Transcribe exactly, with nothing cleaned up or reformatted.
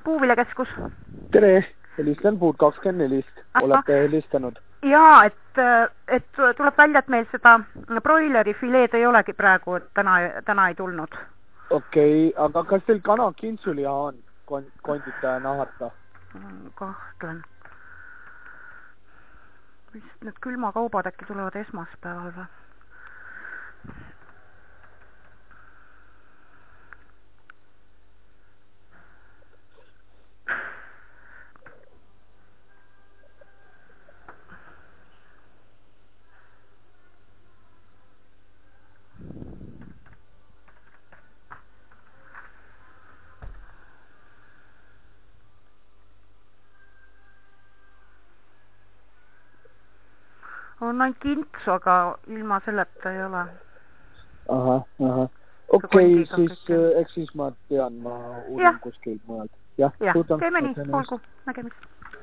Puuviljakeskus. Tere, helistan Food kakskümmend nelist. Olete helistanud? Jaa, et, et tuleb välja, et meil seda broileri fileed ei olegi praegu, et täna, täna ei tulnud. Okei, okay, aga kas teil kana kintsuli on kondita ja nahata? Kahtlen. Need külmakaubad äkki tulevad esmaspäeval või? On ainult kints, aga ilma selleta ei ole. Aha, aha. Okei, okay, siis eks siis ma tean, ma uurin kuskil mujalt. Jah, teeme nii, olgu, nägemist.